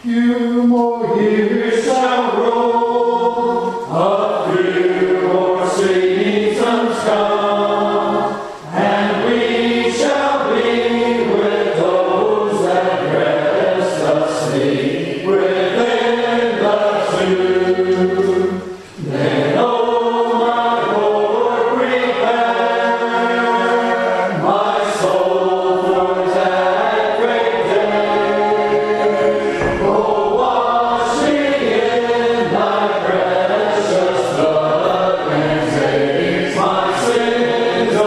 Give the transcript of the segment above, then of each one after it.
few more years shall roll, a few more seasons come, and we shall be with those that rest asleep within the tomb. Then, oh my Lord, prepare my soul for that great day. Oh, wash me in thy precious blood and take my sins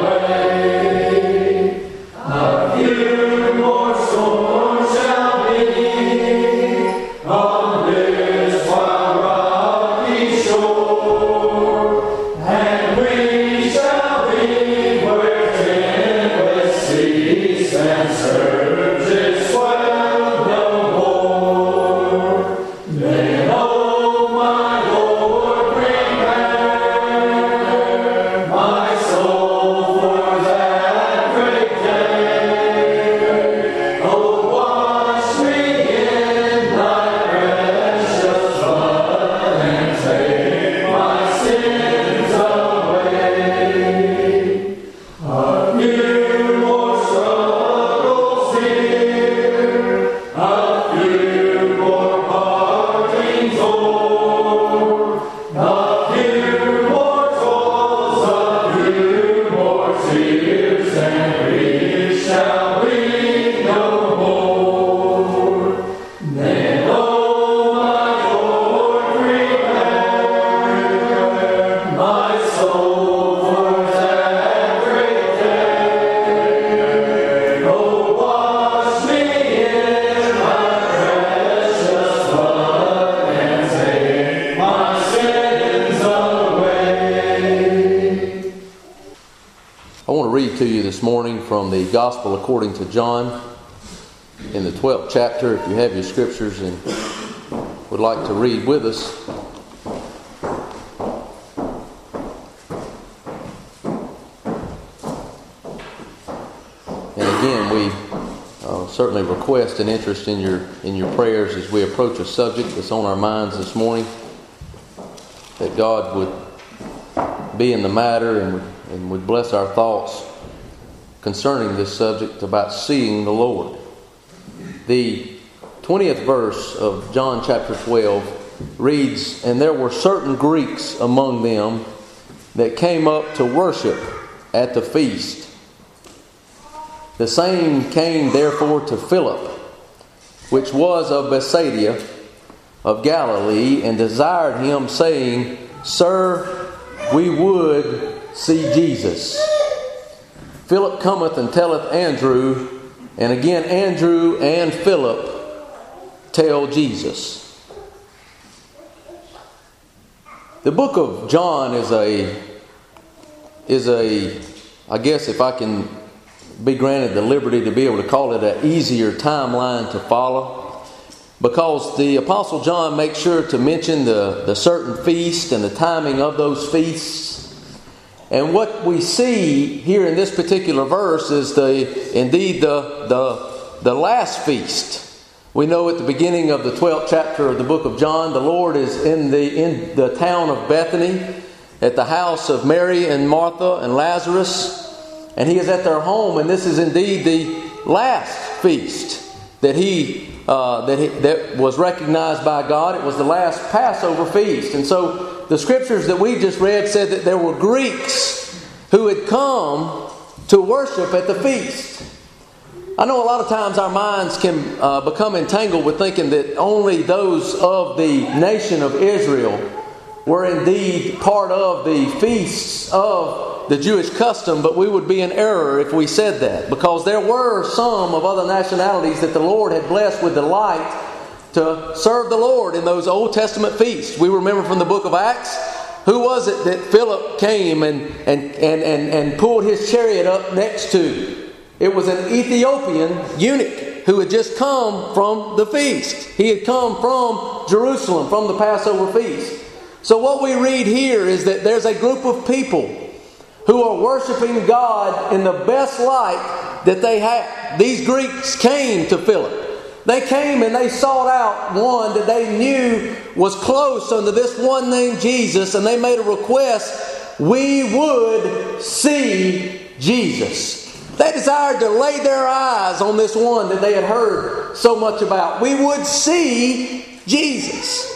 away. A few more storms shall be on this wild rocky shore, and we shall be where tempest cease and surges swell no more. Then, oh my Lord, prepare my soul for that great day. Oh, wash me in thy precious blood and take my sins away. A few more struggles here, a few more partings o'er, a few more toils, a few more tears, and we shall weep no more. Then, oh my Lord, prepare my soul for that great day. Oh, wash me in thy precious blood and take my sins away. I want to read to you this morning from the Gospel according to John in the 12th chapter. If you have your scriptures and would like to read with us. And again, we certainly request an interest in your prayers as we approach a subject that's on our minds this morning, that God would be in the matter and would bless our thoughts concerning this subject about seeing the Lord. The 20th verse of John chapter 12 reads, "And there were certain Greeks among them that came up to worship at the feast. The same came therefore to Philip, which was of Bethsaida of Galilee, and desired him, saying, Sir, we would see Jesus. Philip cometh and telleth Andrew, and again Andrew and Philip tell Jesus." The book of John is a, I guess if I can be granted the liberty to be able to call it an easier timeline to follow, because the Apostle John makes sure to mention the certain feast and the timing of those feasts. And what we see here in this particular verse is the last feast. We know at the beginning of the 12th chapter of the book of John, the Lord is in the town of Bethany at the house of Mary and Martha and Lazarus, and He is at their home, and this is indeed the last feast that was recognized by God. It was the last Passover feast. And so the scriptures that we just read said that there were Greeks who had come to worship at the feast. I know a lot of times our minds can become entangled with thinking that only those of the nation of Israel were indeed part of the feasts of the Jewish custom, but we would be in error if we said that, because there were some of other nationalities that the Lord had blessed with delight to serve the Lord in those Old Testament feasts. We remember from the book of Acts, who was it that Philip came and pulled his chariot up next to? It was an Ethiopian eunuch who had just come from the feast. He had come from Jerusalem, from the Passover feast. So what we read here is that there's a group of people who are worshiping God in the best light that they have. These Greeks came to Philip. They came and they sought out one that they knew was close unto this one named Jesus, and they made a request, we would see Jesus. They desired to lay their eyes on this one that they had heard so much about. We would see Jesus.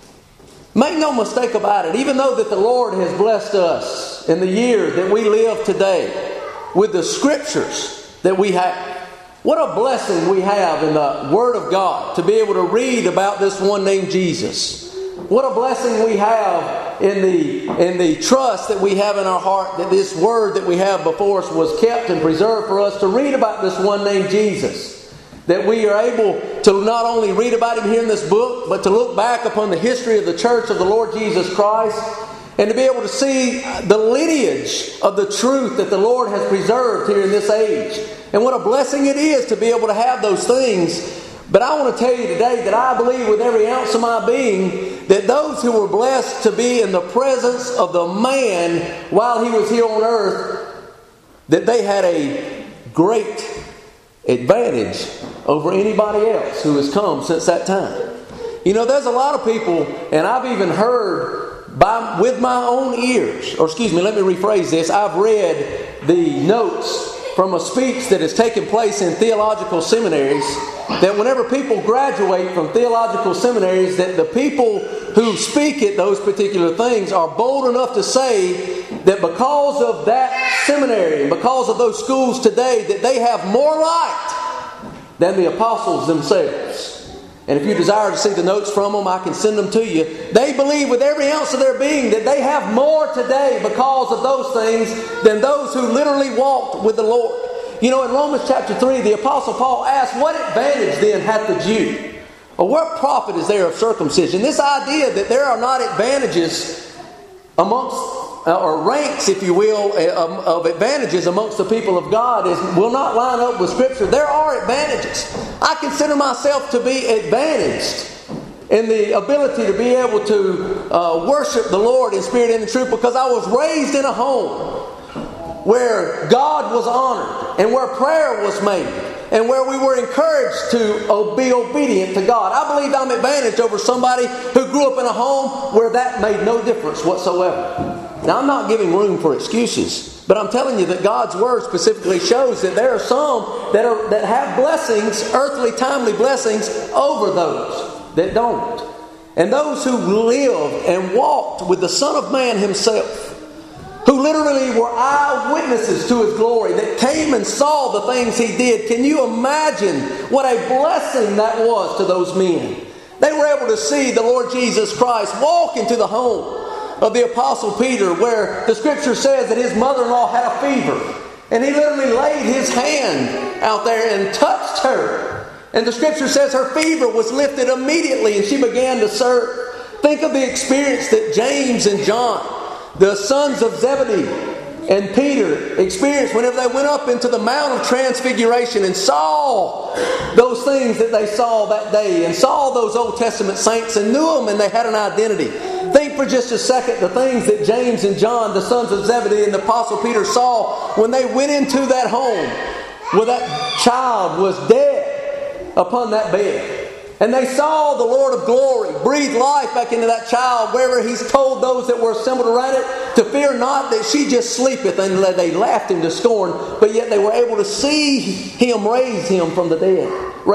Make no mistake about it, even though that the Lord has blessed us in the year that we live today with the Scriptures that we have. What a blessing we have in the Word of God to be able to read about this one named Jesus. What a blessing we have in the trust that we have in our heart that this Word that we have before us was kept and preserved for us to read about this one named Jesus. That we are able to not only read about Him here in this book, but to look back upon the history of the church of the Lord Jesus Christ, and to be able to see the lineage of the truth that the Lord has preserved here in this age. And what a blessing it is to be able to have those things. But I want to tell you today that I believe with every ounce of my being that those who were blessed to be in the presence of the man while he was here on earth, that they had a great advantage over anybody else who has come since that time. You know, there's a lot of people, and I've even heard with my own ears, or excuse me, let me rephrase this. I've read the notes from a speech that has taken place in theological seminaries, that whenever people graduate from theological seminaries, that the people who speak at those particular things are bold enough to say that because of that seminary and because of those schools today, that they have more light than the apostles themselves. And if you desire to see the notes from them, I can send them to you. They believe with every ounce of their being that they have more today because of those things than those who literally walked with the Lord. You know, in Romans chapter 3, the Apostle Paul asked, what advantage then hath the Jew? Or what profit is there of circumcision? This idea that there are not advantages amongst, or ranks, if you will, of advantages amongst the people of God will not line up with Scripture. There are advantages. I consider myself to be advantaged in the ability to be able to worship the Lord in spirit and in truth, because I was raised in a home where God was honored and where prayer was made and where we were encouraged to be obedient to God. I believe I'm advantaged over somebody who grew up in a home where that made no difference whatsoever. Now, I'm not giving room for excuses, but I'm telling you that God's Word specifically shows that there are some that have blessings, earthly, timely blessings, over those that don't. And those who lived and walked with the Son of Man Himself, who literally were eyewitnesses to His glory, that came and saw the things He did. Can you imagine what a blessing that was to those men? They were able to see the Lord Jesus Christ walk into the home of the Apostle Peter, where the Scripture says that his mother-in-law had a fever. And he literally laid his hand out there and touched her. And the Scripture says her fever was lifted immediately and she began to serve. Think of the experience that James and John, the sons of Zebedee, and Peter experienced whenever they went up into the Mount of Transfiguration and saw those things that they saw that day, and saw those Old Testament saints and knew them, and they had an identity. Think for just a second the things that James and John, the sons of Zebedee, and the Apostle Peter saw when they went into that home where that child was dead upon that bed. And they saw the Lord of glory breathe life back into that child, wherever He's told those that were assembled around it to fear not, that she just sleepeth. And they laughed Him to scorn, but yet they were able to see Him raise him from the dead.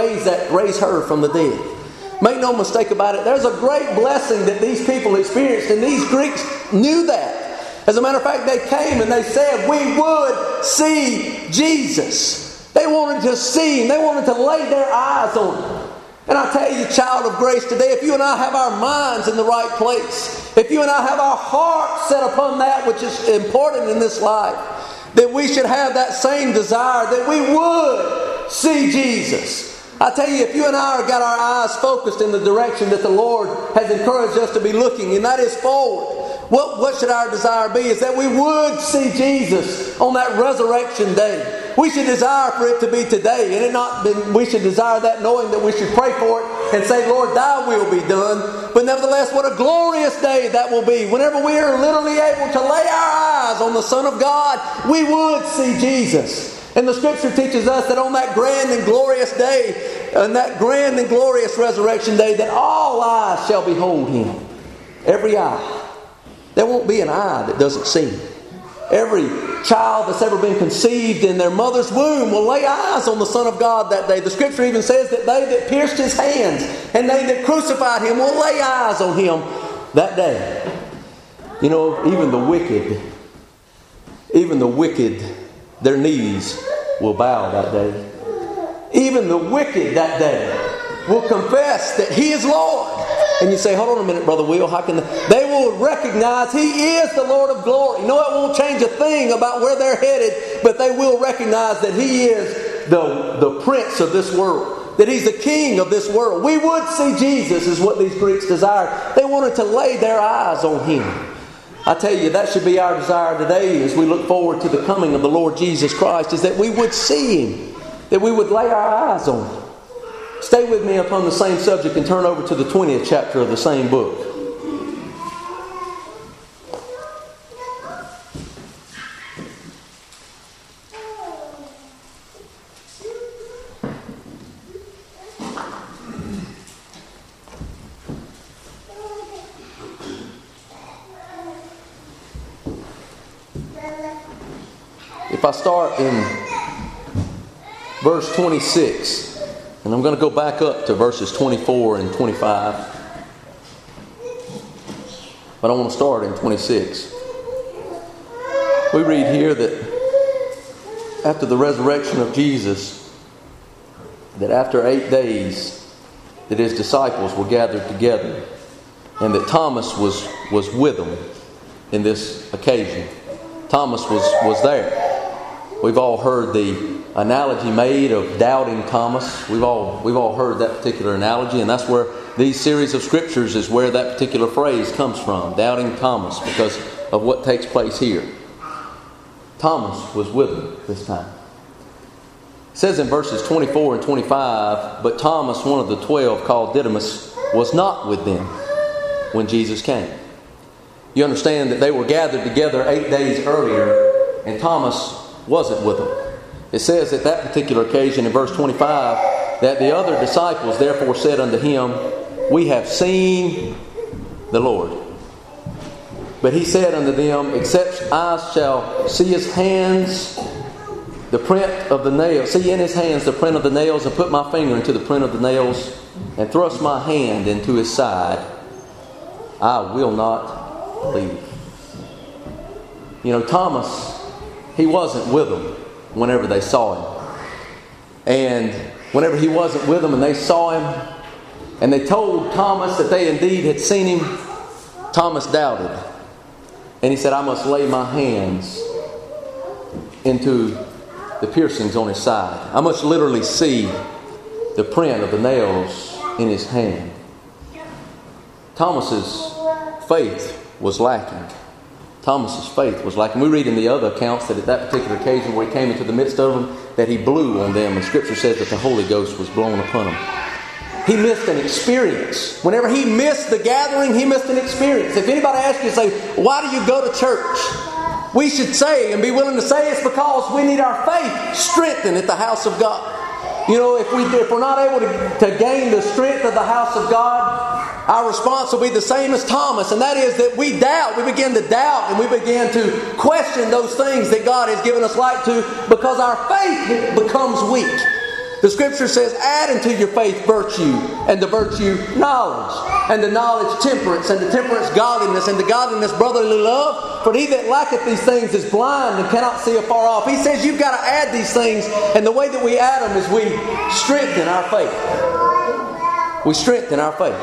Raise her from the dead. Make no mistake about it, there's a great blessing that these people experienced, and these Greeks knew that. As a matter of fact, they came and they said, we would see Jesus. They wanted to see Him. They wanted to lay their eyes on Him. And I tell you, child of grace, today, if you and I have our minds in the right place, if you and I have our hearts set upon that which is important in this life, that we should have that same desire, that we would see Jesus. I tell you, if you and I have got our eyes focused in the direction that the Lord has encouraged us to be looking, and that is forward, what should our desire be? Is that we would see Jesus on that resurrection day. We should desire for it to be today, and we should desire that knowing that we should pray for it and say, Lord, Thy will be done. But nevertheless, what a glorious day that will be. Whenever we are literally able to lay our eyes on the Son of God, we would see Jesus. And the Scripture teaches us that on that grand and glorious day, on that grand and glorious resurrection day, that all eyes shall behold Him. Every eye. There won't be an eye that doesn't see Him. Every child that's ever been conceived in their mother's womb will lay eyes on the Son of God that day. The Scripture even says that they that pierced His hands and they that crucified Him will lay eyes on Him that day. You know, even the wicked, their knees will bow that day. Even the wicked that day will confess that He is Lord. And you say, hold on a minute, Brother Will, how can they will recognize He is the Lord of glory. No, it won't change a thing about where they're headed, but they will recognize that He is the Prince of this world, that He's the King of this world. We would see Jesus, is what these Greeks desired. They wanted to lay their eyes on Him. I tell you, that should be our desire today as we look forward to the coming of the Lord Jesus Christ, is that we would see Him, that we would lay our eyes on Him. Stay with me upon the same subject and turn over to the 20th chapter of the same book. If I start in verse 26, and I'm going to go back up to verses 24 and 25. But I want to start in 26. We read here that after the resurrection of Jesus, that after 8 days, that His disciples were gathered together, and that Thomas was with them in this occasion. Thomas was there. We've all heard the analogy made of doubting Thomas. We've all heard that particular analogy, and that's where these series of scriptures is where that particular phrase comes from, doubting Thomas, because of what takes place here. Thomas was with them this time. It says in verses 24 and 25, but Thomas, one of the 12, called Didymus, was not with them when Jesus came. You understand that they were gathered together 8 days earlier, and Thomas wasn't with them. It says at that particular occasion in verse 25 that the other disciples therefore said unto Him, we have seen the Lord. But He said unto them, except I shall see His hands, the print of the nails, see in His hands the print of the nails, and put my finger into the print of the nails, and thrust my hand into His side, I will not believe. You know, Thomas, he wasn't with them whenever they saw Him. And whenever He wasn't with them and they saw Him, and they told Thomas that they indeed had seen Him, Thomas doubted. And he said, I must lay my hands into the piercings on His side. I must literally see the print of the nails in His hand. Thomas's faith was lacking. Thomas's faith was lacking. We read in the other accounts that at that particular occasion where He came into the midst of them, that He blew on them. And Scripture says that the Holy Ghost was blown upon them. He missed an experience. Whenever he missed the gathering, he missed an experience. If anybody asks you, say, why do you go to church? We should say and be willing to say it's because we need our faith strengthened at the house of God. You know, if we're not able to gain the strength of the house of God, our response will be the same as Thomas, and that is that we doubt. We begin to doubt and we begin to question those things that God has given us light to because our faith becomes weak. The Scripture says, add unto your faith virtue, and the virtue knowledge, and the knowledge temperance, and the temperance godliness, and the godliness brotherly love. For he that lacketh these things is blind and cannot see afar off. He says you've got to add these things, and the way that we add them is we strengthen our faith. We strengthen our faith.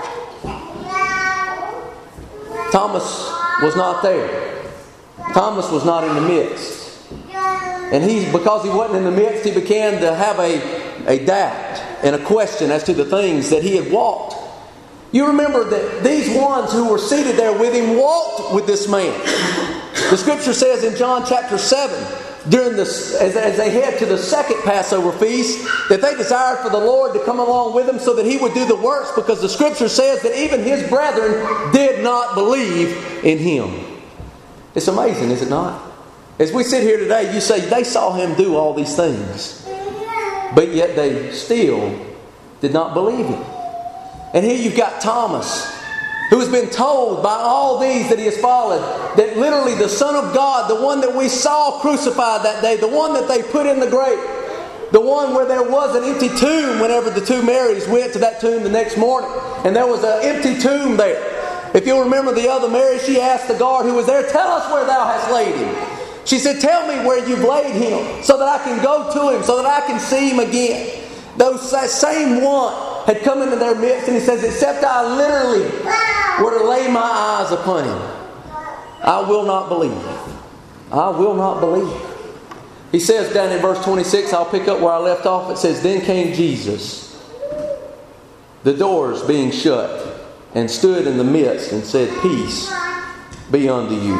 Thomas was not there. Thomas was not in the midst. And because he wasn't in the midst, he began to have a doubt and a question as to the things that he had walked. You remember that these ones who were seated there with him walked with this man. The Scripture says in John chapter 7, as they head to the second Passover feast, that they desired for the Lord to come along with them so that He would do the works, because the Scripture says that even His brethren did not believe in Him. It's amazing, is it not? As we sit here today, you say they saw Him do all these things, but yet they still did not believe him. And here you've got Thomas, who has been told by all these that he has followed that literally the Son of God, the one that we saw crucified that day, the one that they put in the grave, the one where there was an empty tomb whenever the two Marys went to that tomb the next morning, and there was an empty tomb there. If you'll remember the other Mary, she asked the guard who was there, "Tell us where thou hast laid him." She said, "Tell me where you've laid him so that I can go to him, so that I can see him again." That same one had come into their midst, and he says, "Except I literally were to lay my eyes upon him, I will not believe." I will not believe. He says down in verse 26, I'll pick up where I left off. It says, "Then came Jesus, the doors being shut, and stood in the midst and said, Peace be unto you."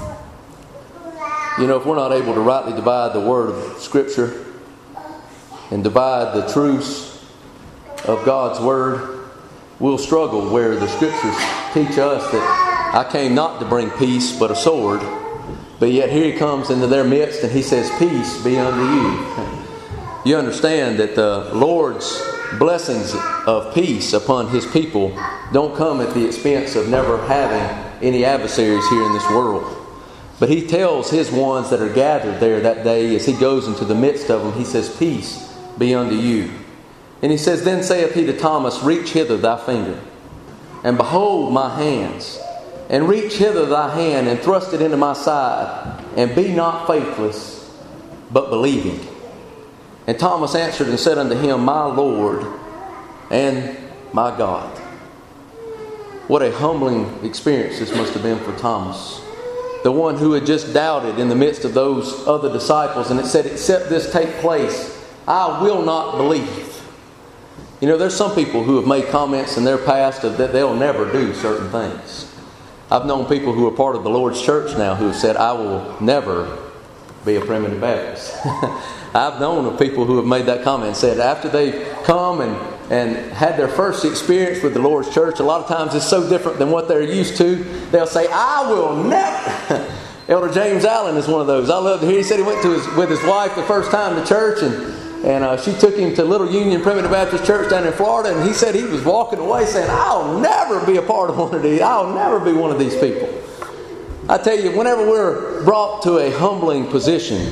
You know, if we're not able to rightly divide the word of Scripture and divide the truths of God's word, we'll struggle where the Scriptures teach us that I came not to bring peace but a sword. But yet here he comes into their midst and he says, "Peace be unto you." You understand that the Lord's blessings of peace upon his people don't come at the expense of never having any adversaries here in this world. But he tells his ones that are gathered there that day, as he goes into the midst of them, he says, "Peace be unto you." And he says, "Then saith he to Thomas, Reach hither thy finger, and behold my hands, and reach hither thy hand, and thrust it into my side, and be not faithless, but believing." And Thomas answered and said unto him, "My Lord and my God." What a humbling experience this must have been for Thomas, the one who had just doubted in the midst of those other disciples, and it said, "Except this take place, I will not believe." You know, there's some people who have made comments in their past that they'll never do certain things. I've known people who are part of the Lord's church now who have said, "I will never be a primitive Baptist." I've known of people who have made that comment and said after they've come and had their first experience with the Lord's church, a lot of times it's so different than what they're used to, they'll say, "I will never." Elder James Allen is one of those. I love to hear. He said he went with his wife the first time to church, and she took him to Little Union Primitive Baptist Church down in Florida, and he said he was walking away saying, "I'll never be a part of one of these. I'll never be one of these people." I tell you, whenever we're brought to a humbling position,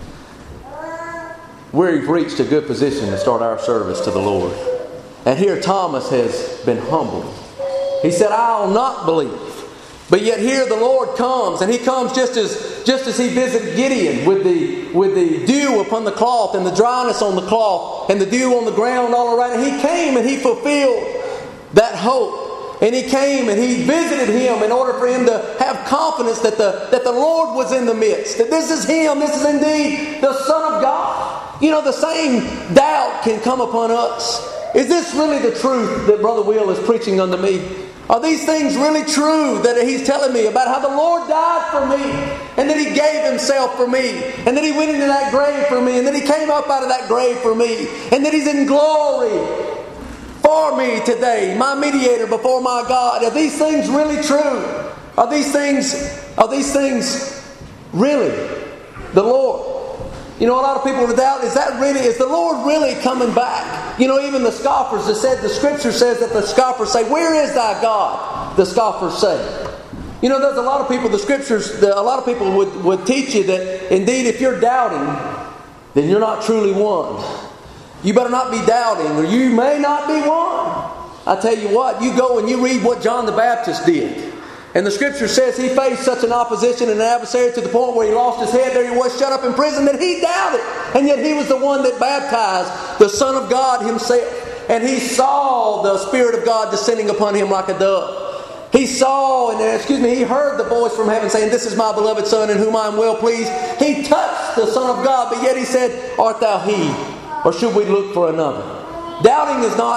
we've reached a good position to start our service to the Lord. And here Thomas has been humbled. He said, "I'll not believe." But yet here the Lord comes, and he comes just as he visited Gideon with the dew upon the cloth and the dryness on the cloth and the dew on the ground all around. And he came and he fulfilled that hope. And he came and he visited him in order for him to have confidence that the Lord was in the midst. That this is him. This is indeed the Son of God. You know, the same doubt can come upon us. Is this really the truth that Brother Will is preaching unto me? Are these things really true that he's telling me about how the Lord died for me, and that he gave himself for me, and that he went into that grave for me, and that he came up out of that grave for me, and that he's in glory for me today, my mediator before my God? Are these things really true? Are these things really the Lord? You know, a lot of people would doubt, is the Lord really coming back? You know, even the scoffers that said, the Scripture says that the scoffers say, "Where is thy God?" The scoffers say. You know, there's a lot of people, a lot of people would teach you that indeed if you're doubting, then you're not truly one. You better not be doubting, or you may not be one. I tell you what, you go and you read what John the Baptist did. And the Scripture says he faced such an opposition and an adversary to the point where he lost his head. There he was shut up in prison that he doubted. And yet he was the one that baptized the Son of God himself. And he saw the Spirit of God descending upon him like a dove. He heard the voice from heaven saying, "This is my beloved Son in whom I am well pleased." He touched the Son of God, but yet he said, "Art thou he? Or should we look for another?" Doubting is not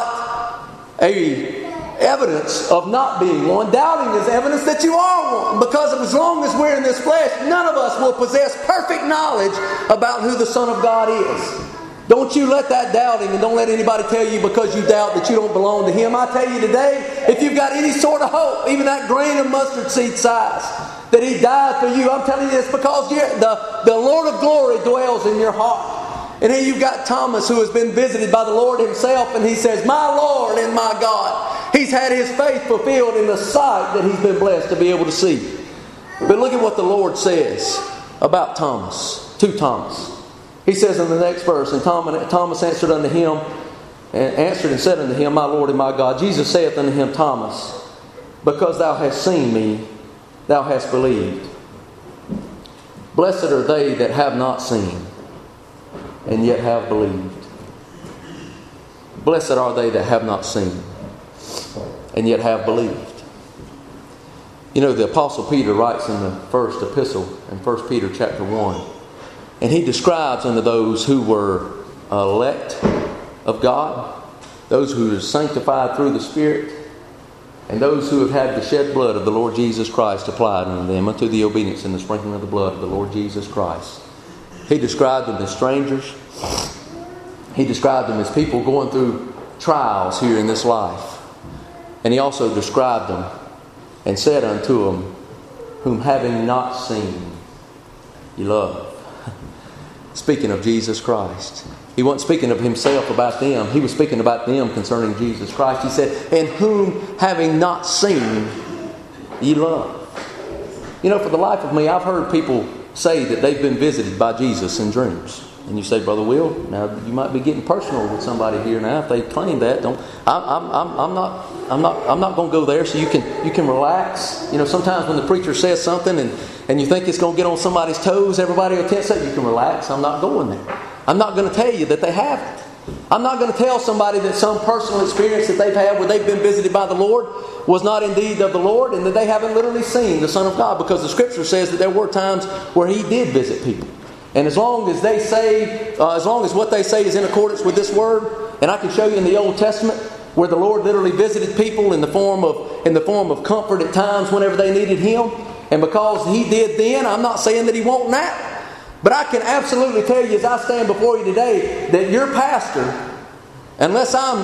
evidence of not being one. Doubting is evidence that you are one. Because as long as we're in this flesh, none of us will possess perfect knowledge about who the Son of God is. Don't you let that doubting, and don't let anybody tell you because you doubt that you don't belong to Him. I tell you today, if you've got any sort of hope, even that grain of mustard seed size, that He died for you, I'm telling you this because the Lord of glory dwells in your heart. And here you've got Thomas, who has been visited by the Lord Himself, and he says, "My Lord and my God." He's had his faith fulfilled in the sight that he's been blessed to be able to see. But look at what the Lord says about Thomas, to Thomas. He says in the next verse, "And Thomas answered unto him, and said unto him, My Lord and my God. Jesus saith unto him, Thomas, because thou hast seen me, thou hast believed. Blessed are they that have not seen, and yet have believed." Blessed are they that have not seen, and yet have believed. You know, the Apostle Peter writes in the first epistle, in 1 Peter chapter 1, and he describes unto those who were elect of God, those who are sanctified through the Spirit, and those who have had the shed blood of the Lord Jesus Christ applied unto them, unto the obedience and the sprinkling of the blood of the Lord Jesus Christ. He described them as strangers. He described them as people going through trials here in this life. And he also described them and said unto them, "Whom having not seen, ye love." Speaking of Jesus Christ. He wasn't speaking of himself about them. He was speaking about them concerning Jesus Christ. He said, "And whom having not seen, ye love." You know, for the life of me, I've heard people say that they've been visited by Jesus in dreams. And you say, "Brother Will, now you might be getting personal with somebody here now if they claim that." I'm not going to go there. So you can relax. You know, sometimes when the preacher says something and you think it's going to get on somebody's toes, everybody will tense up. You can relax. I'm not going there. I'm not going to tell you that they haven't. I'm not going to tell somebody that some personal experience that they've had where they've been visited by the Lord was not indeed of the Lord, and that they haven't literally seen the Son of God, because the Scripture says that there were times where He did visit people. And as long as they say, as long as what they say is in accordance with this Word, and I can show you in the Old Testament where the Lord literally visited people in the form of comfort at times whenever they needed Him, and because He did then, I'm not saying that He won't now. But I can absolutely tell you as I stand before you today that your pastor, unless I'm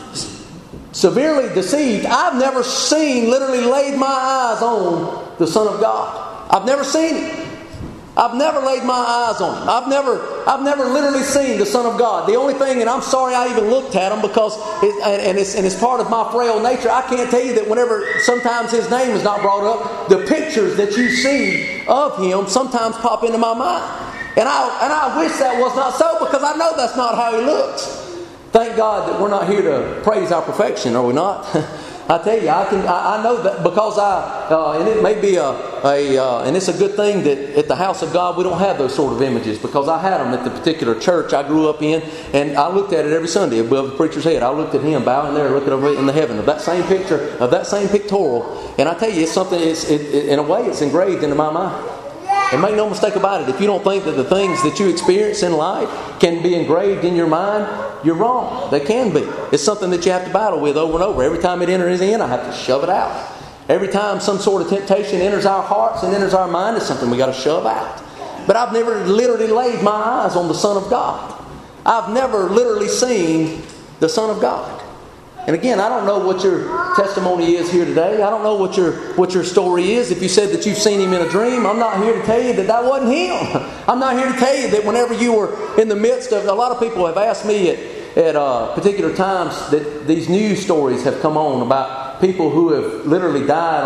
severely deceived, I've never seen, literally laid my eyes on the Son of God. I've never seen Him. I've never laid my eyes on Him. I've never literally seen the Son of God. The only thing, and I'm sorry I even looked at Him because it's part of my frail nature. I can't tell you that whenever sometimes His name is not brought up, the pictures that you see of Him sometimes pop into my mind. And I wish that was not so, because I know that's not how He looks. Thank God that we're not here to praise our perfection, are we not? I tell you, I know that because and it may be and it's a good thing that at the house of God we don't have those sort of images, because I had them at the particular church I grew up in, and I looked at it every Sunday above the preacher's head. I looked at him bowing there, looking over in the heaven of that same picture, of that same pictorial, and I tell you, it's something. In a way, it's engraved into my mind. And make no mistake about it, if you don't think that the things that you experience in life can be engraved in your mind, you're wrong. They can be. It's something that you have to battle with over and over. Every time it enters in, I have to shove it out. Every time some sort of temptation enters our hearts and enters our mind, it's something we got to shove out. But I've never literally laid my eyes on the Son of God. I've never literally seen the Son of God. And again, I don't know what your testimony is here today. I don't know what your story is. If you said that you've seen Him in a dream, I'm not here to tell you that that wasn't Him. I'm not here to tell you that whenever you were in the midst of... A lot of people have asked me at particular times that these news stories have come on about people who have literally died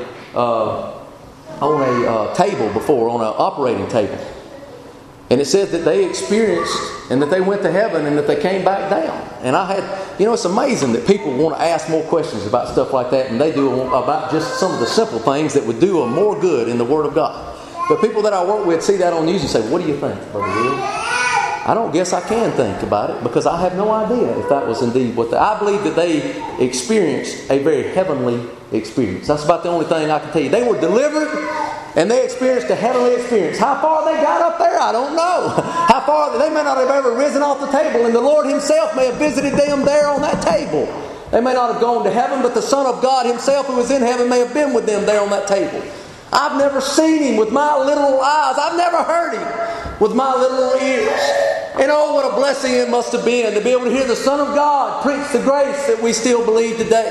on a table before, on an operating table. And it says that they experienced and that they went to heaven and that they came back down. And it's amazing that people want to ask more questions about stuff like that than they do about just some of the simple things that would do them more good in the Word of God. But people that I work with see that on news and say, "What do you think, Brother Will?" I don't guess I can think about it, because I have no idea if that was indeed what I believe that they experienced a very heavenly experience. That's about the only thing I can tell you. They were delivered and they experienced a heavenly experience. How far they got up there, I don't know. How far, they may not have ever risen off the table, and the Lord Himself may have visited them there on that table. They may not have gone to heaven, but the Son of God Himself who was in heaven may have been with them there on that table. I've never seen Him with my literal eyes. I've never heard Him with my literal ears. And oh, what a blessing it must have been to be able to hear the Son of God preach the grace that we still believe today.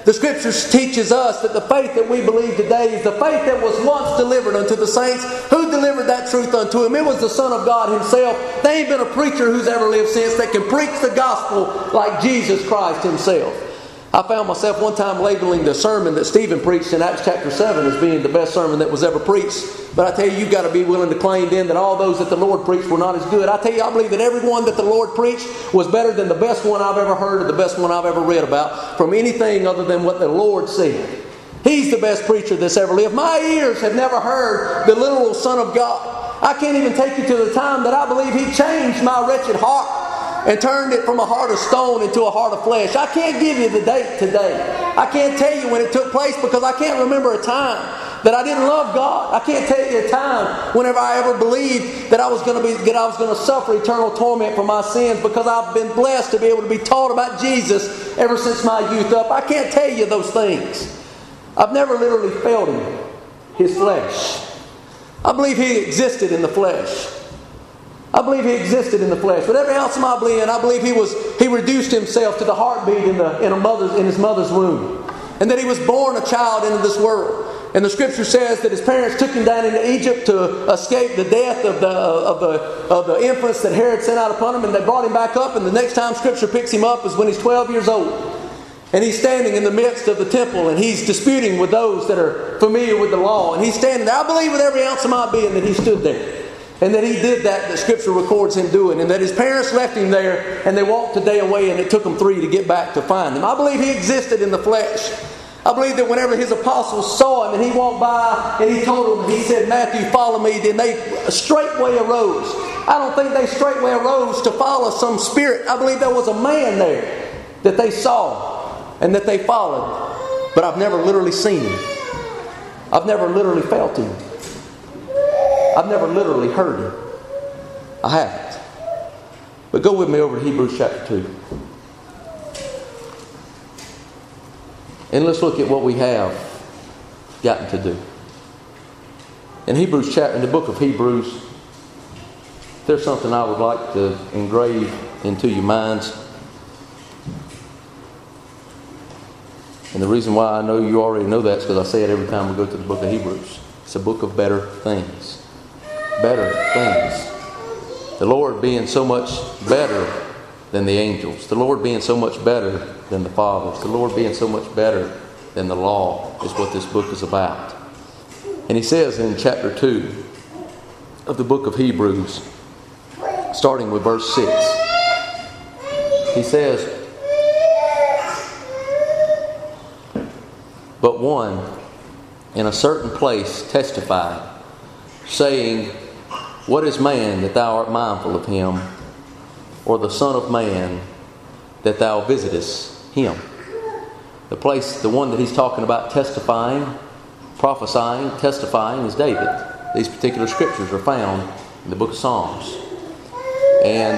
The Scriptures teaches us that the faith that we believe today is the faith that was once delivered unto the saints. Who delivered that truth unto him? It was the Son of God Himself. There ain't been a preacher who's ever lived since that can preach the gospel like Jesus Christ Himself. I found myself one time labeling the sermon that Stephen preached in Acts chapter 7 as being the best sermon that was ever preached. But I tell you, you've got to be willing to claim then that all those that the Lord preached were not as good. I tell you, I believe that every one that the Lord preached was better than the best one I've ever heard or the best one I've ever read about from anything other than what the Lord said. He's the best preacher that's ever lived. My ears have never heard the literal Son of God. I can't even take you to the time that I believe He changed my wretched heart and turned it from a heart of stone into a heart of flesh. I can't give you the date today. I can't tell you when it took place because I can't remember a time that I didn't love God. I can't tell you a time whenever I ever believed that I was going to suffer eternal torment for my sins, because I've been blessed to be able to be taught about Jesus ever since my youth up. I can't tell you those things. I've never literally felt Him, His flesh. I believe He existed in the flesh. I believe He existed in the flesh. With every ounce of my being, I believe He reduced Himself to the heartbeat in His mother's womb. And that He was born a child into this world. And the Scripture says that His parents took Him down into Egypt to escape the death of the infants that Herod sent out upon Him. And they brought Him back up. And the next time Scripture picks Him up is when He's 12 years old. And He's standing in the midst of the temple. And He's disputing with those that are familiar with the law. And He's standing there. I believe with every ounce of my being that He stood there. And that He did that Scripture records Him doing. And that His parents left Him there and they walked a day away, and it took them 3 to get back to find Him. I believe He existed in the flesh. I believe that whenever His apostles saw Him and He walked by and He told them, He said, "Matthew, follow me," then they straightway arose. I don't think they straightway arose to follow some spirit. I believe there was a man there that they saw and that they followed. But I've never literally seen Him. I've never literally felt Him. I've never literally heard Him. I haven't. But go with me over to Hebrews chapter 2. And let's look at what we have gotten to do. In the book of Hebrews, there's something I would like to engrave into your minds. And the reason why I know you already know that is because I say it every time we go to the book of Hebrews. It's a book of better things. Better things. The Lord being so much better than the angels. The Lord being so much better than the fathers. The Lord being so much better than the law is what this book is about. And he says in chapter 2 of the book of Hebrews, starting with verse 6, he says, "But one in a certain place testified, saying, What is man that thou art mindful of him, or the Son of Man that thou visitest him?" The one that he's talking about testifying, prophesying, testifying is David. These particular scriptures are found in the book of Psalms. And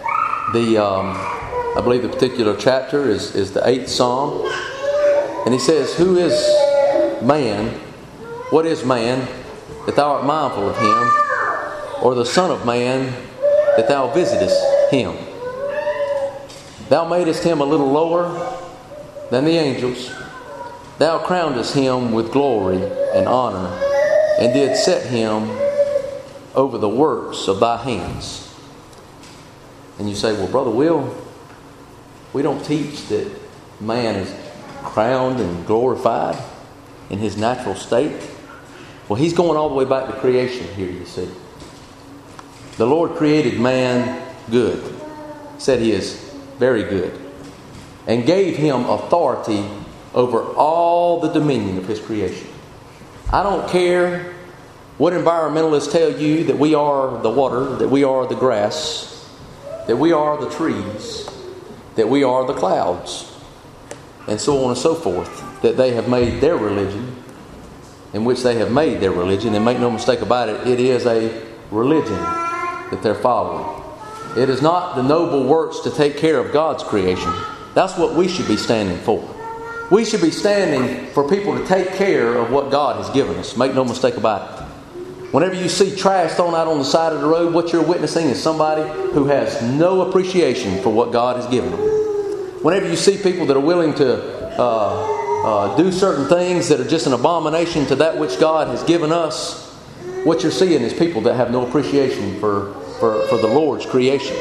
I believe the particular chapter is the 8th Psalm. And he says, "Who is man? What is man that thou art mindful of him, or the Son of Man that thou visitest him? Thou madest him a little lower than the angels. Thou crownedest him with glory and honor, and did set him over the works of thy hands." And you say, "Well, Brother Will, we don't teach that man is crowned and glorified in his natural state." Well, he's going all the way back to creation here, you see. The Lord created man good. Said he is very good. And gave him authority over all the dominion of his creation. I don't care what environmentalists tell you that we are the water, that we are the grass, that we are the trees, that we are the clouds, and so on and so forth, that they have made their religion, in which they have made their religion. And make no mistake about it, it is a religion that they're following. It is not the noble works to take care of God's creation. That's what we should be standing for. We should be standing for people to take care of what God has given us. Make no mistake about it. Whenever you see trash thrown out on the side of the road, what you're witnessing is somebody who has no appreciation for what God has given them. Whenever you see people that are willing to do certain things that are just an abomination to that which God has given us, what you're seeing is people that have no appreciation for the Lord's creation.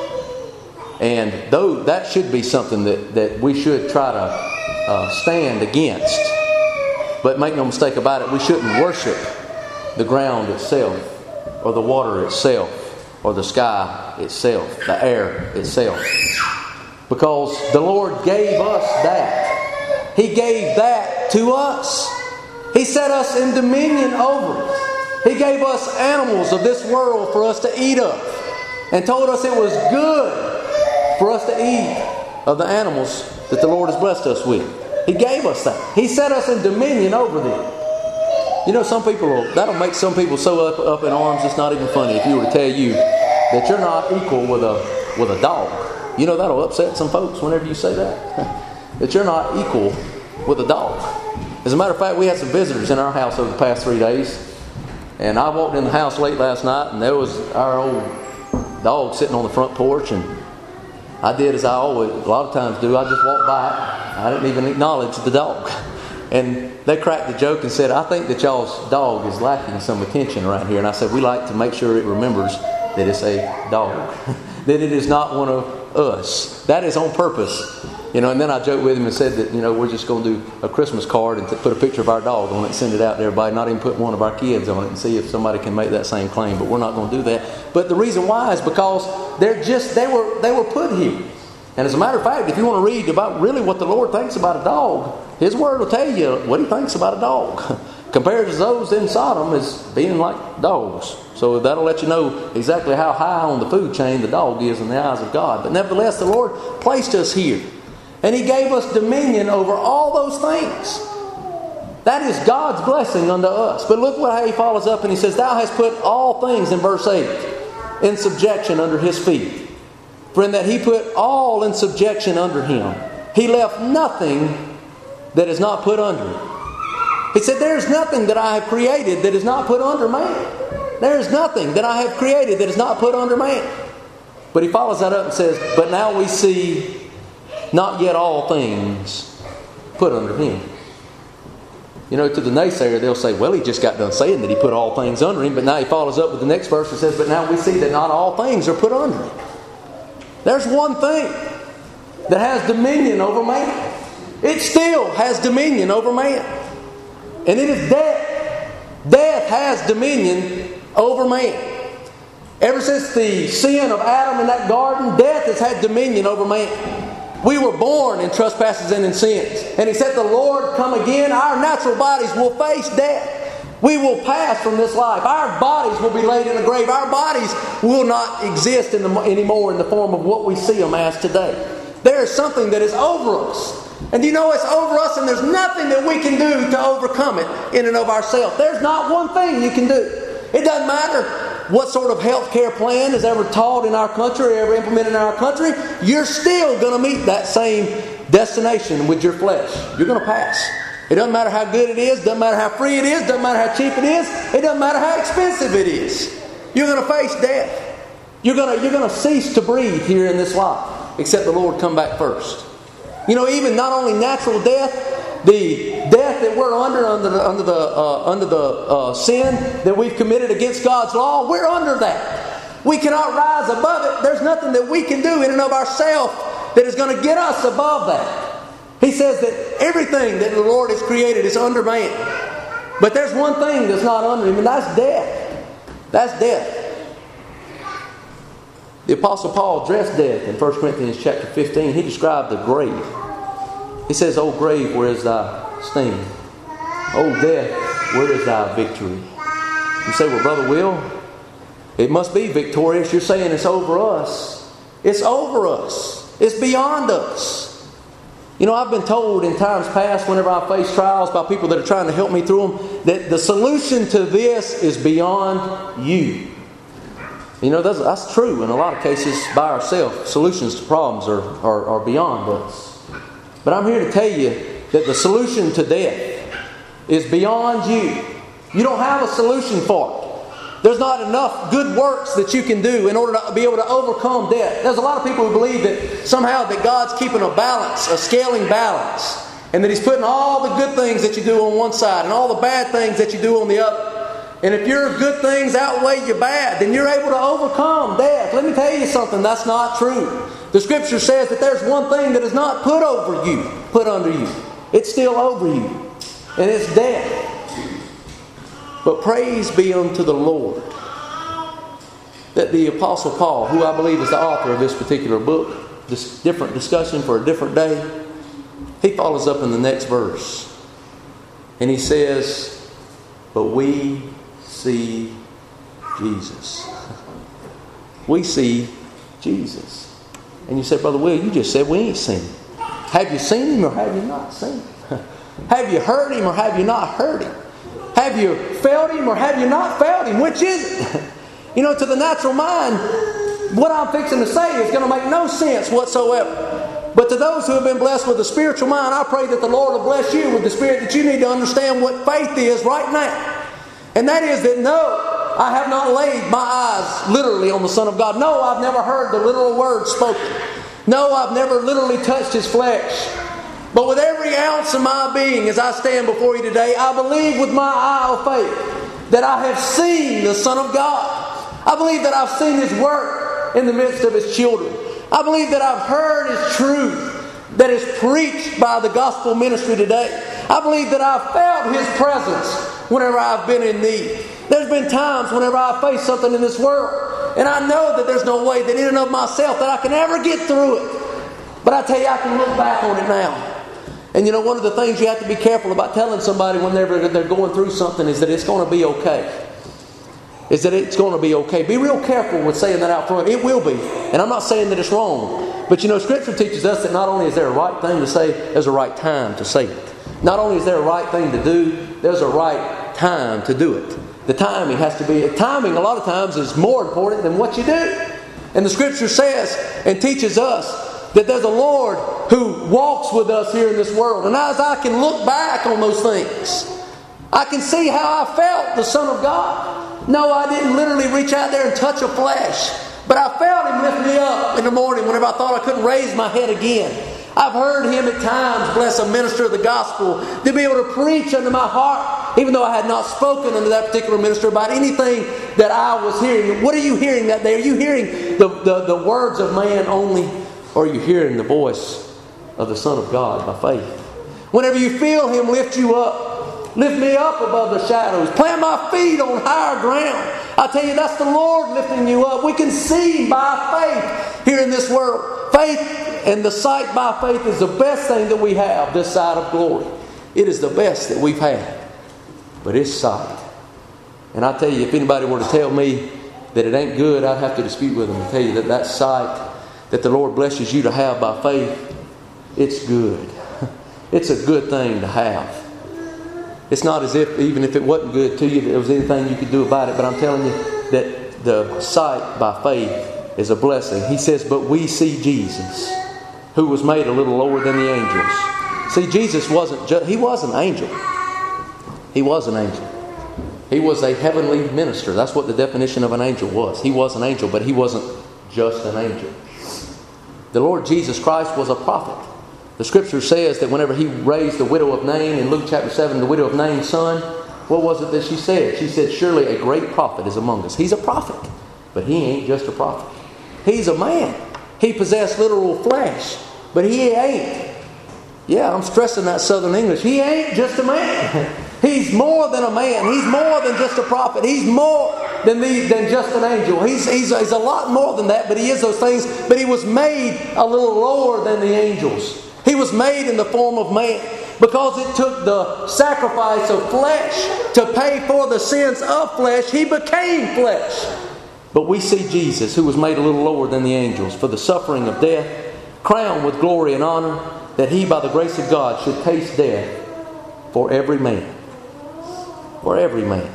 And though that should be something that we should try to stand against. But make no mistake about it, we shouldn't worship the ground itself, or the water itself, or the sky itself, the air itself. Because the Lord gave us that. He gave that to us. He set us in dominion over it. He gave us animals of this world for us to eat of, and told us it was good for us to eat of the animals that the Lord has blessed us with. He gave us that. He set us in dominion over them. You know, that'll make some people so up in arms it's not even funny if you were to tell you that you're not equal with a dog. You know, that'll upset some folks whenever you say that. That you're not equal with a dog. As a matter of fact, we had some visitors in our house over the past 3 days. And I walked in the house late last night, and there was our old dog sitting on the front porch. And I did as I always, a lot of times do, I just walked by it. I didn't even acknowledge the dog. And they cracked the joke and said, I think that y'all's dog is lacking some attention around here. And I said, we like to make sure it remembers that it's a dog. That it is not one of us. That is on purpose. You know, and then I joked with him and said that, you know, we're just going to do a Christmas card and put a picture of our dog on it and send it out to everybody, not even put one of our kids on it and see if somebody can make that same claim. But we're not going to do that. But the reason why is because they were put here. And as a matter of fact, if you want to read about really what the Lord thinks about a dog, His Word will tell you what He thinks about a dog. Compared to those in Sodom as being like dogs. So that'll let you know exactly how high on the food chain the dog is in the eyes of God. But nevertheless, the Lord placed us here. And He gave us dominion over all those things. That is God's blessing unto us. But look how He follows up and He says, Thou hast put all things, in verse 8, in subjection under His feet. For in that He put all in subjection under Him, He left nothing that is not put under Him. He said, there is nothing that I have created that is not put under man. There is nothing that I have created that is not put under man. But He follows that up and says, but now we see not yet all things put under Him. You know, to the naysayer, they'll say, well, he just got done saying that He put all things under Him. But now he follows up with the next verse and says, but now we see that not all things are put under Him. There's one thing that has dominion over man. It still has dominion over man. And it is death. Death has dominion over man. Ever since the sin of Adam in that garden, death has had dominion over man. We were born in trespasses and in sins. And except the Lord come again, our natural bodies will face death. We will pass from this life. Our bodies will be laid in a grave. Our bodies will not exist anymore in the form of what we see them as today. There is something that is over us. And you know it's over us, and there's nothing that we can do to overcome it in and of ourselves. There's not one thing you can do. It doesn't matter what sort of health care plan is ever taught in our country or ever implemented in our country. You're still going to meet that same destination with your flesh. You're going to pass. It doesn't matter how good it is. Doesn't matter how free it is. Doesn't matter how cheap it is. It doesn't matter how expensive it is. You're going to face death. You're going to cease to breathe here in this life, except the Lord come back first. You know, even not only natural death, the death that we're under the sin that we've committed against God's law, we're under that. We cannot rise above it. There's nothing that we can do in and of ourselves that is going to get us above that. He says that everything that the Lord has created is under man. But there's one thing that's not under Him, and that's death. That's death. The Apostle Paul addressed death in 1 Corinthians chapter 15. He described the grave. He says, O grave, where is thy sting? O death, where is thy victory? You say, well, Brother Will, it must be victorious. You're saying it's over us. It's over us. It's beyond us. You know, I've been told in times past, whenever I face trials by people that are trying to help me through them, that the solution to this is beyond you. You know, that's true in a lot of cases by ourselves. Solutions to problems are beyond us. But I'm here to tell you that the solution to death is beyond you. You don't have a solution for it. There's not enough good works that you can do in order to be able to overcome death. There's a lot of people who believe that somehow that God's keeping a balance, a scaling balance. And that He's putting all the good things that you do on one side and all the bad things that you do on the other. And if your good things outweigh your bad, then you're able to overcome death. Let me tell you something, that's not true. The Scripture says that there's one thing that is not put under you. It's still over you. And it's death. But praise be unto the Lord that the Apostle Paul, who I believe is the author of this particular book, this different discussion for a different day, he follows up in the next verse. And he says, but we see Jesus. We see Jesus. And you say, Brother Will, you just said we ain't seen Him. Have you seen Him or have you not seen Him? Have you heard Him or have you not heard Him? Have you felt Him or have you not felt Him? Which is it? You know, to the natural mind, what I'm fixing to say is going to make no sense whatsoever. But to those who have been blessed with a spiritual mind, I pray that the Lord will bless you with the Spirit that you need to understand what faith is right now. And that is that no, I have not laid my eyes literally on the Son of God. No, I've never heard the literal word spoken. No, I've never literally touched His flesh. But with every ounce of my being as I stand before you today, I believe with my eye of faith that I have seen the Son of God. I believe that I've seen His work in the midst of His children. I believe that I've heard His truth that is preached by the gospel ministry today. I believe that I've felt His presence whenever I've been in need. There's been times whenever I face something in this world, and I know that there's no way that in and of myself that I can ever get through it. But I tell you, I can look back on it now. And you know, one of the things you have to be careful about telling somebody whenever they're going through something is that it's going to be okay. Is that it's going to be okay. Be real careful with saying that out front. It will be. And I'm not saying that it's wrong. But you know, Scripture teaches us that not only is there a right thing to say, there's a right time to say it. Not only is there a right thing to do, there's a right time to do it. The timing has to be... Timing, a lot of times, is more important than what you do. And the Scripture says and teaches us that there's a Lord who walks with us here in this world. And as I can look back on those things, I can see how I felt the Son of God. No, I didn't literally reach out there and touch a flesh. But I felt Him lift me up in the morning whenever I thought I couldn't raise my head again. I've heard Him at times bless a minister of the gospel to be able to preach unto my heart, even though I had not spoken unto that particular minister about anything that I was hearing. What are you hearing that day? Are you hearing the words of man only? Or are you hearing the voice of the Son of God by faith? Whenever you feel Him lift you up, lift me up above the shadows, plant my feet on higher ground. I tell you, that's the Lord lifting you up. We can see by faith here in this world. Faith and the sight by faith is the best thing that we have this side of glory. It is the best that we've had. But it's sight. And I tell you, if anybody were to tell me that it ain't good, I'd have to dispute with them and tell you that that sight that the Lord blesses you to have by faith, it's good. It's a good thing to have. It's not as if, even if it wasn't good to you, there was anything you could do about it. But I'm telling you that the sight by faith is a blessing. He says, but we see Jesus, who was made a little lower than the angels. See, Jesus he was an angel. He was an angel. He was a heavenly minister. That's what the definition of an angel was. He was an angel, but He wasn't just an angel. The Lord Jesus Christ was a prophet. The Scripture says that whenever He raised the widow of Nain in Luke chapter 7, the widow of Nain's son, what was it that she said? She said, surely a great prophet is among us. He's a prophet, but he ain't just a prophet. He's a man. He possessed literal flesh, but he ain't. Yeah, I'm stressing that Southern English. He ain't just a man. He's more than a man. He's more than just a prophet. He's more than just an angel. He's a lot more than that, but He is those things. But He was made a little lower than the angels. He was made in the form of man because it took the sacrifice of flesh to pay for the sins of flesh. He became flesh. But we see Jesus, who was made a little lower than the angels, for the suffering of death, crowned with glory and honor, that He, by the grace of God, should taste death for every man. For every man.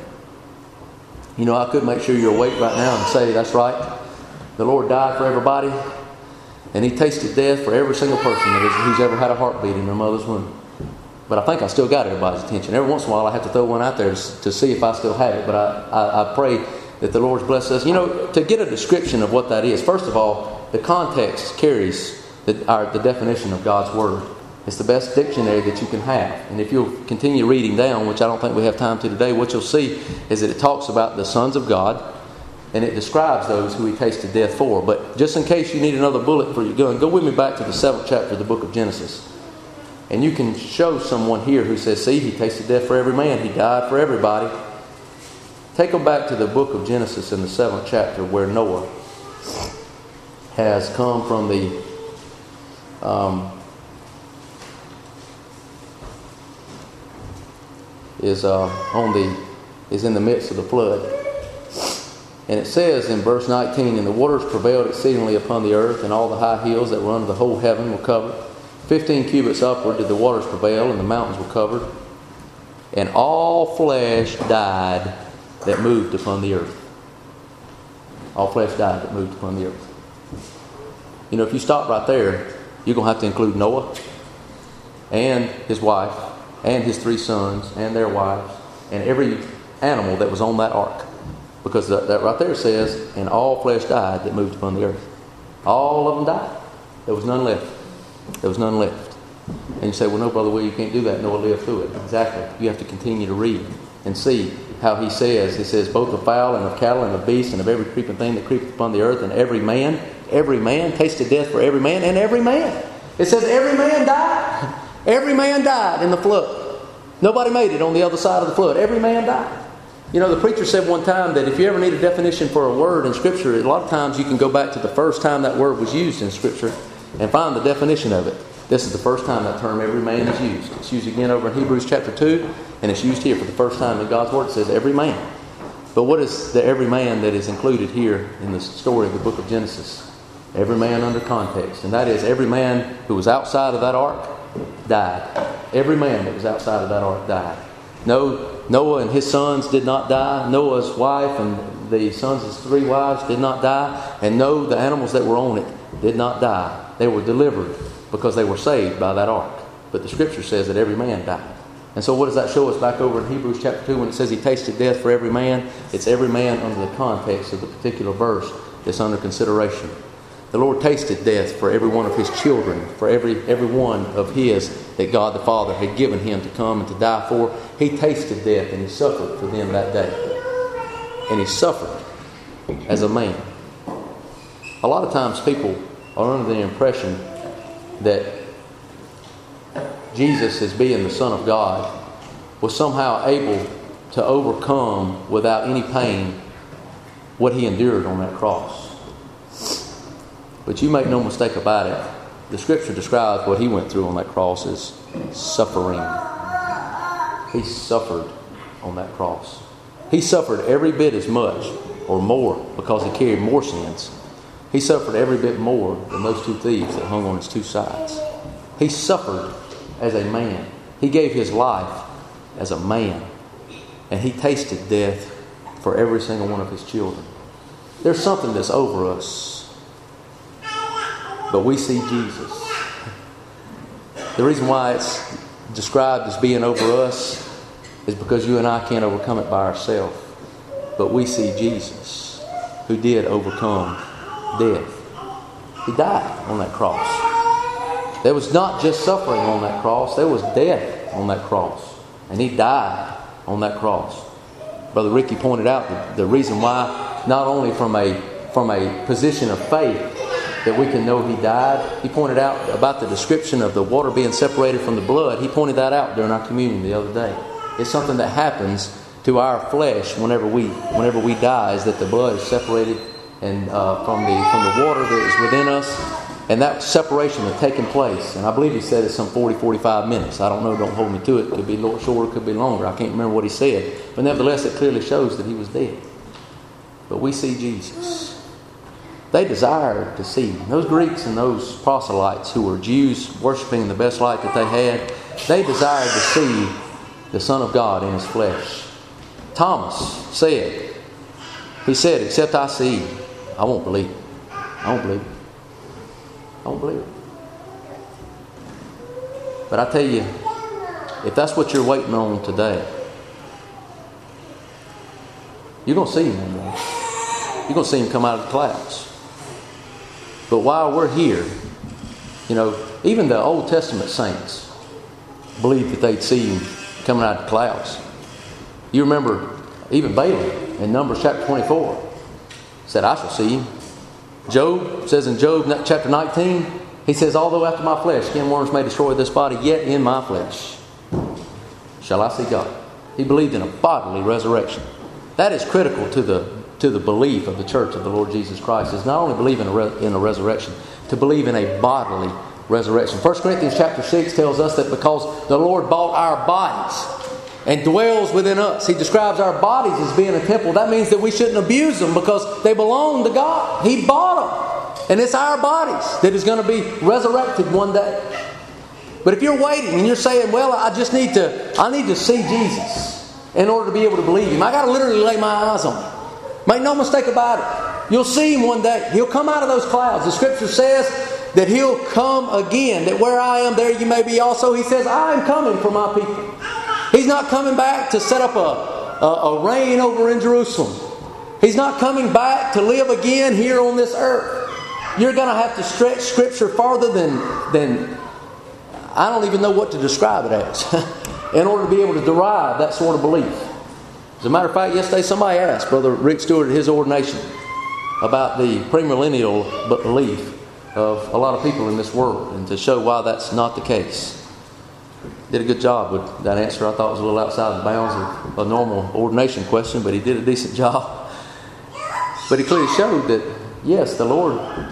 You know, I could make sure you're awake right now and say, that's right. The Lord died for everybody. And He tasted death for every single person who's ever had a heartbeat in their mother's womb. But I think I still got everybody's attention. Every once in a while I have to throw one out there to see if I still have it. But I pray that the Lord's blessed us. You know, to get a description of what that is, first of all, the context carries the definition of God's Word. It's the best dictionary that you can have. And if you'll continue reading down, which I don't think we have time to today, what you'll see is that it talks about the sons of God, and it describes those who He tasted death for. But just in case you need another bullet for your gun, go with me back to the 7th chapter of the book of Genesis. And you can show someone here who says, see, He tasted death for every man. He died for everybody. Take them back to the book of Genesis in the 7th chapter, where Noah has come from the is in the midst of the flood. And it says in verse 19, and the waters prevailed exceedingly upon the earth, and all the high hills that were under the whole heaven were covered. 15 cubits upward did the waters prevail, and the mountains were covered. And all flesh died that moved upon the earth. All flesh died that moved upon the earth. You know, if you stop right there, you're going to have to include Noah and his wife and his 3 sons and their wives and every animal that was on that ark. Because that right there says, and all flesh died that moved upon the earth. All of them died. There was none left. There was none left. And you say, well, no, Brother Will, you can't do that. Noah lived through it. Exactly. You have to continue to read and see how he says, both of fowl and of cattle and of beasts and of every creeping thing that creepeth upon the earth, and every man tasted death for every man, and every man. It says every man died. Every man died in the flood. Nobody made it on the other side of the flood. Every man died. You know, the preacher said one time that if you ever need a definition for a word in Scripture, a lot of times you can go back to the first time that word was used in Scripture and find the definition of it. This is the first time that term every man is used. It's used again over in Hebrews chapter 2, and it's used here for the first time in God's Word. It says every man. But what is the every man that is included here in the story of the book of Genesis? Every man under context. And that is every man who was outside of that ark died. Every man that was outside of that ark died. No, Noah and his sons did not die. Noah's wife and the sons of his 3 wives did not die. And no, the animals that were on it did not die. They were delivered because they were saved by that ark. But the Scripture says that every man died. And so what does that show us back over in Hebrews chapter 2 when it says He tasted death for every man? It's every man under the context of the particular verse that's under consideration. The Lord tasted death for every one of His children, for every one of His that God the Father had given Him to come and to die for. He tasted death and He suffered for them that day. And He suffered as a man. A lot of times people are under the impression that Jesus, as being the Son of God, was somehow able to overcome without any pain what He endured on that cross. But you make no mistake about it. The Scripture describes what He went through on that cross as suffering. He suffered on that cross. He suffered every bit as much or more because He carried more sins. He suffered every bit more than those 2 thieves that hung on His 2 sides. He suffered as a man. He gave His life as a man. And He tasted death for every single one of His children. There's something that's over us. But we see Jesus. The reason why it's described as being over us is because you and I can't overcome it by ourselves. But we see Jesus, who did overcome death. He died on that cross. There was not just suffering on that cross. There was death on that cross. And He died on that cross. Brother Ricky pointed out the reason why, not only from a position of faith, that we can know He died. He pointed out about the description of the water being separated from the blood. He pointed that out during our communion the other day. It's something that happens to our flesh whenever we die, is that the blood is separated and from the water that is within us. And that separation had taken place. And I believe he said it's some 40-45 minutes. I don't know, don't hold me to it. It could be a little shorter, it could be longer. I can't remember what he said. But nevertheless, it clearly shows that He was dead. But we see Jesus. They desired to see. Those Greeks and those proselytes who were Jews worshiping in the best light that they had, they desired to see the Son of God in His flesh. Thomas said, except I see, I won't believe it. I won't believe it. I won't believe it. But I tell you, if that's what you're waiting on today, you're going to see Him one day. You're going to see Him come out of the clouds. But while we're here, Even the Old Testament saints believed that they'd see him coming out of the clouds. You remember even Balaam in Numbers chapter 24 said, I shall see him. Job says in Job chapter 19, he says, although after my flesh skin worms may destroy this body, yet in my flesh shall I see God. He believed in a bodily resurrection. That is critical to the belief of the church of the Lord Jesus Christ, is not only believe in a resurrection, to believe in a bodily resurrection. 1 Corinthians chapter 6 tells us that because the Lord bought our bodies and dwells within us, He describes our bodies as being a temple. That means that we shouldn't abuse them because they belong to God. He bought them. And it's our bodies that is going to be resurrected one day. But if you're waiting and you're saying, well, I need to see Jesus in order to be able to believe Him. I got to literally lay my eyes on Him. Make no mistake about it. You'll see Him one day. He'll come out of those clouds. The Scripture says that He'll come again. That where I am, there you may be also. He says, I am coming for my people. He's not coming back to set up a reign over in Jerusalem. He's not coming back to live again here on this earth. You're going to have to stretch Scripture farther than I don't even know what to describe it as in order to be able to derive that sort of belief. As a matter of fact, yesterday somebody asked Brother Rick Stewart at his ordination about the premillennial belief of a lot of people in this world, and to show why that's not the case. Did a good job with that answer. I thought it was a little outside the bounds of a normal ordination question, but he did a decent job. But he clearly showed that, yes, the Lord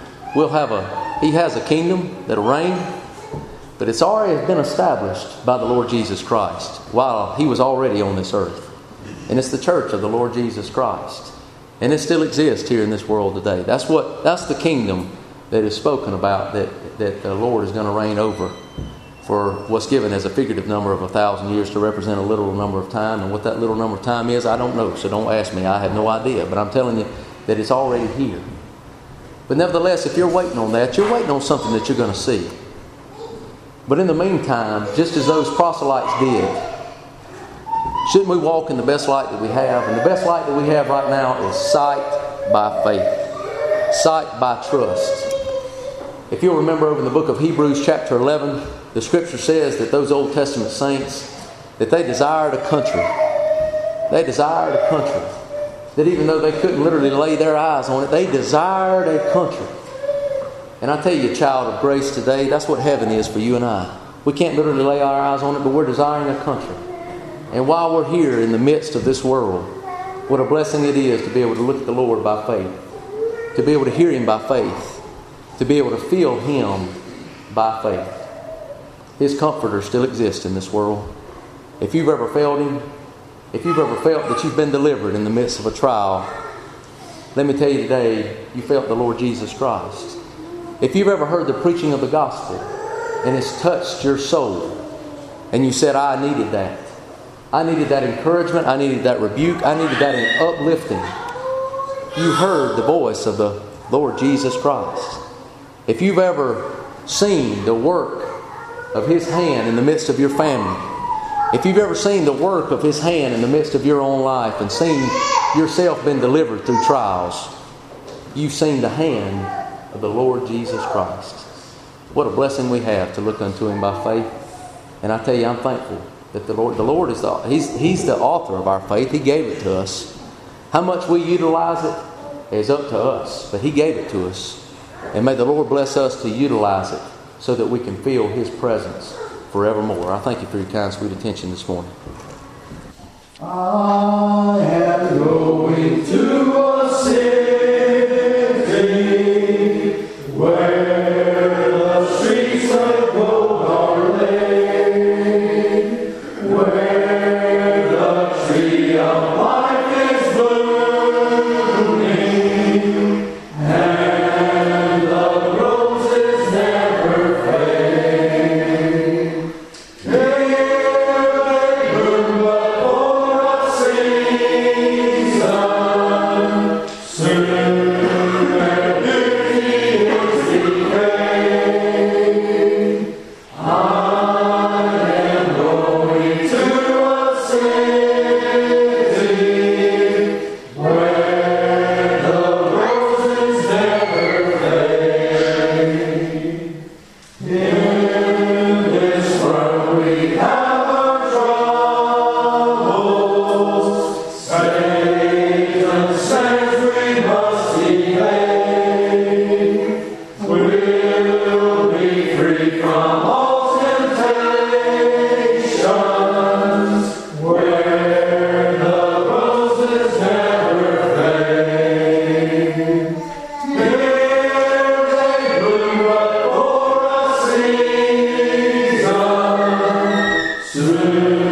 He has a kingdom that'll reign, but it's already been established by the Lord Jesus Christ while He was already on this earth. And it's the church of the Lord Jesus Christ. And it still exists here in this world today. That's the kingdom that is spoken about, that the Lord is going to reign over for what's given as a figurative number of 1,000 years to represent a literal number of time. And what that little number of time is, I don't know. So don't ask me. I have no idea. But I'm telling you that it's already here. But nevertheless, if you're waiting on that, you're waiting on something that you're going to see. But in the meantime, just as those proselytes did, shouldn't we walk in the best light that we have? And the best light that we have right now is sight by faith. Sight by trust. If you'll remember over in the book of Hebrews chapter 11, the Scripture says that those Old Testament saints, that they desired a country. They desired a country. That even though they couldn't literally lay their eyes on it, they desired a country. And I tell you, child of grace, today, that's what heaven is for you and I. We can't literally lay our eyes on it, but we're desiring a country. And while we're here in the midst of this world, what a blessing it is to be able to look at the Lord by faith, to be able to hear Him by faith, to be able to feel Him by faith. His comforter still exists in this world. If you've ever felt Him, if you've ever felt that you've been delivered in the midst of a trial, let me tell you today, you felt the Lord Jesus Christ. If you've ever heard the preaching of the gospel and it's touched your soul, and you said, I needed that. I needed that encouragement. I needed that rebuke. I needed that uplifting. You heard the voice of the Lord Jesus Christ. If you've ever seen the work of His hand in the midst of your family, if you've ever seen the work of His hand in the midst of your own life and seen yourself been delivered through trials, you've seen the hand of the Lord Jesus Christ. What a blessing we have to look unto Him by faith. And I tell you, I'm thankful that the Lord is He's the author of our faith. He gave it to us. How much we utilize it is up to us, but He gave it to us. And may the Lord bless us to utilize it so that we can feel His presence forevermore. I thank you for your kind, sweet attention this morning. I am going to a city where the streets of gold are laid, where the tree of life is blooming, and the roses never fade. Here they bloom but for a season, Through